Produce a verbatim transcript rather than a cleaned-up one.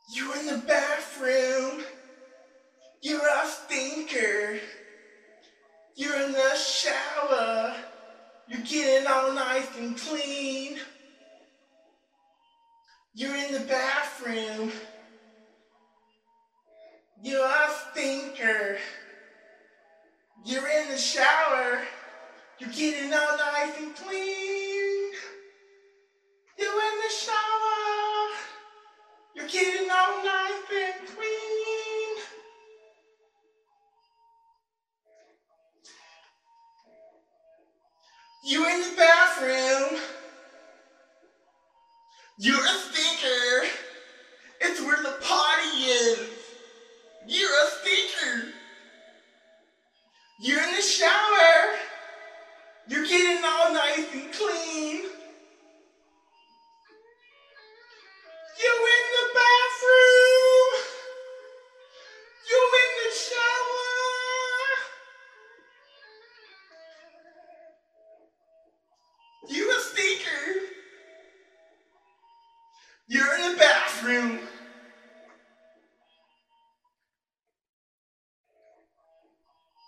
You in the bathroom. You're a stinker. You're in the shower. You're getting all nice and clean. You're in the bathroom. You're a stinker. You're in the shower. You're getting all nice and clean. You're in the shower. You're getting all nice and clean. You're in the bathroom. You're a stinker. It's where the party is. You're a stinker. You're in the shower. You're getting all nice and clean. You're in the bathroom. You're in the shower. You